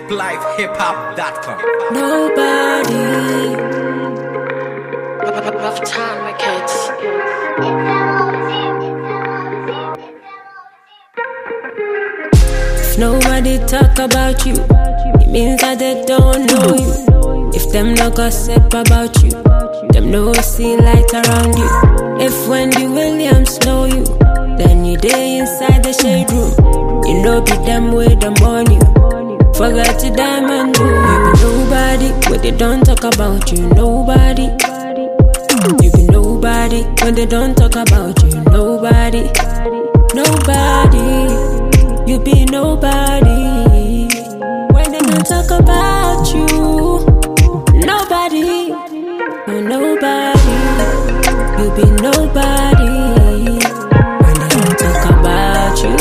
ZipLifeHipHop.com. Nobody. Rough time, my kids. If nobody talk about you, it means that they don't know you. If them no gossip about you, them no see light around you. If Wendy Williams know you, then you day inside the shade room. You know be them way them on you. Forget to diamond do. You be nobody, when they don't talk about you. Nobody. You be nobody, when they don't talk about you. Nobody. Nobody. You be nobody, when they don't talk about you. Nobody. Oh, nobody. You be nobody, when they don't talk about you.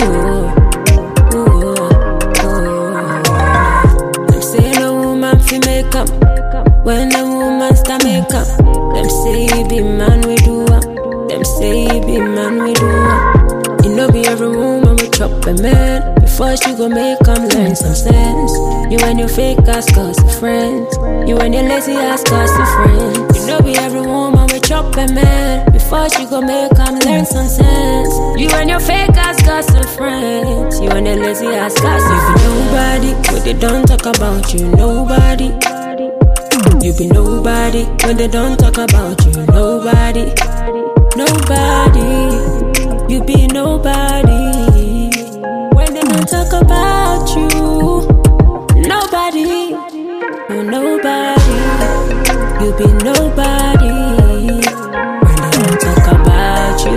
Them say no woman fi make up, when the woman start make up. Them say you be man we do up. Them say you be man we do up. You know be every woman we chop a man. Before she go make come learn some sense. You and your fake ass cause of friends. You and your lazy ass cause of friends. You know be every woman we chop a man. Before she go make come learn some sense. You and your fake ass cause of friends. You and your lazy ass cause of friends. You be nobody, when they don't talk about you. Nobody. You be nobody, when they don't talk about you. Nobody. Nobody. You be nobody, when they don't talk about you. Nobody. Oh, nobody. You be nobody, when they don't talk about you.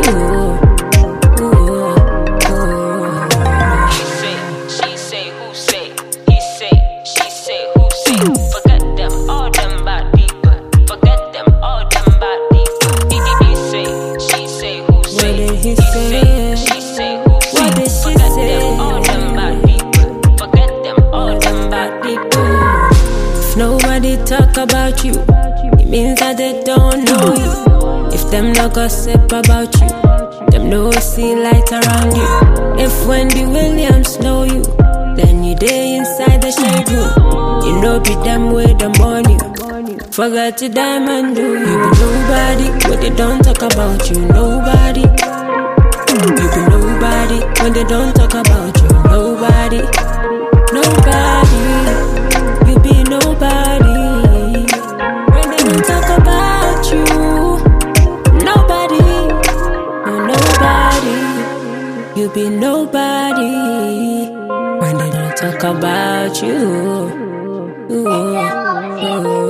She say, who say? He say, she say, who say? Forget them, all them bad people. Forget them, all them bad people. He say, she say, who say? What did he say? She say, who say? What did she Forget say? them, all them bad people. Forget them, all them bad people. If nobody talk about you, it means that they don't know you. If them no gossip about you, them no see light around you. If Wendy Williams know you, then you day inside the shade room. You know be them way them on you. Forget to diamond do. You be nobody, when they don't talk about you. Nobody. You be nobody, when they don't talk about you. Nobody. Nobody. You be nobody, when they don't talk about you. Nobody. Oh, nobody. You be nobody, when they don't talk about you. Ooh.